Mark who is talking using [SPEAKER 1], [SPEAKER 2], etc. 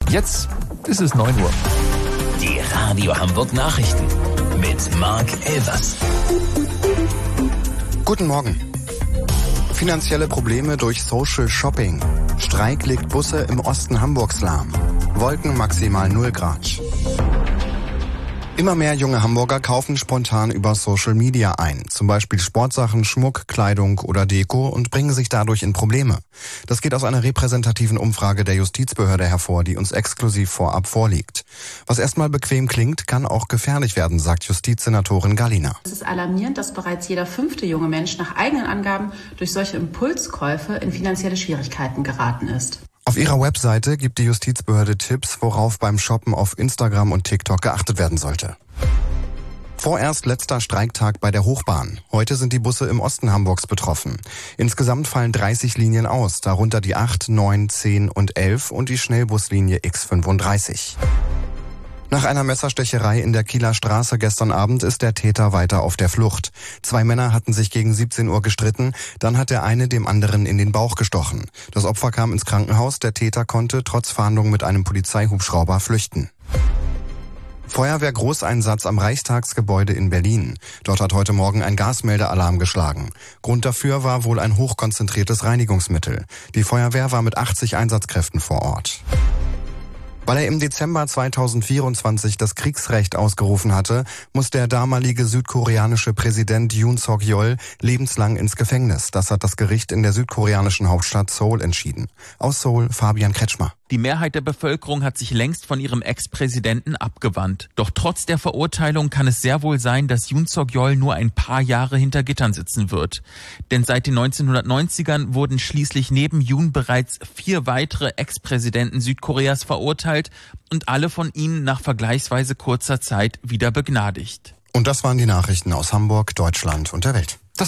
[SPEAKER 1] Jetzt ist es 9 Uhr.
[SPEAKER 2] Die Radio Hamburg Nachrichten mit Marc Elvers.
[SPEAKER 3] Guten Morgen. Finanzielle Probleme durch Social Shopping. Streik legt Busse im Osten Hamburgs lahm. Wolken maximal 0 Grad. Immer mehr junge Hamburger kaufen spontan über Social Media ein, zum Beispiel Sportsachen, Schmuck, Kleidung oder Deko und bringen sich dadurch in Probleme. Das geht aus einer repräsentativen Umfrage der Justizbehörde hervor, die uns exklusiv vorab vorliegt. Was erstmal bequem klingt, kann auch gefährlich werden, sagt Justizsenatorin Gallina.
[SPEAKER 4] Es ist alarmierend, dass bereits jeder 5. junge Mensch nach eigenen Angaben durch solche Impulskäufe in finanzielle Schwierigkeiten geraten ist.
[SPEAKER 3] Auf ihrer Webseite gibt die Justizbehörde Tipps, worauf beim Shoppen auf Instagram und TikTok geachtet werden sollte. Vorerst letzter Streiktag bei der Hochbahn. Heute sind die Busse im Osten Hamburgs betroffen. Insgesamt fallen 30 Linien aus, darunter die 8, 9, 10 und 11 und die Schnellbuslinie X35. Nach einer Messerstecherei in der Kieler Straße gestern Abend ist der Täter weiter auf der Flucht. 2 Männer hatten sich gegen 17 Uhr gestritten, dann hat der eine dem anderen in den Bauch gestochen. Das Opfer kam ins Krankenhaus, der Täter konnte trotz Fahndung mit einem Polizeihubschrauber flüchten. Feuerwehr-Großeinsatz am Reichstagsgebäude in Berlin. Dort hat heute Morgen ein Gasmeldealarm geschlagen. Grund dafür war wohl ein hochkonzentriertes Reinigungsmittel. Die Feuerwehr war mit 80 Einsatzkräften vor Ort. Weil er im Dezember 2024 das Kriegsrecht ausgerufen hatte, muss der damalige südkoreanische Präsident Yoon Suk-yeol lebenslang ins Gefängnis. Das hat das Gericht in der südkoreanischen Hauptstadt Seoul entschieden. Aus Seoul Fabian Kretschmer.
[SPEAKER 5] Die Mehrheit der Bevölkerung hat sich längst von ihrem Ex-Präsidenten abgewandt. Doch trotz der Verurteilung kann es sehr wohl sein, dass Yoon Suk-yeol nur ein paar Jahre hinter Gittern sitzen wird. Denn seit den 1990ern wurden schließlich neben Yoon bereits 4 weitere Ex-Präsidenten Südkoreas verurteilt und alle von ihnen nach vergleichsweise kurzer Zeit wieder begnadigt.
[SPEAKER 3] Und das waren die Nachrichten aus Hamburg, Deutschland und der Welt.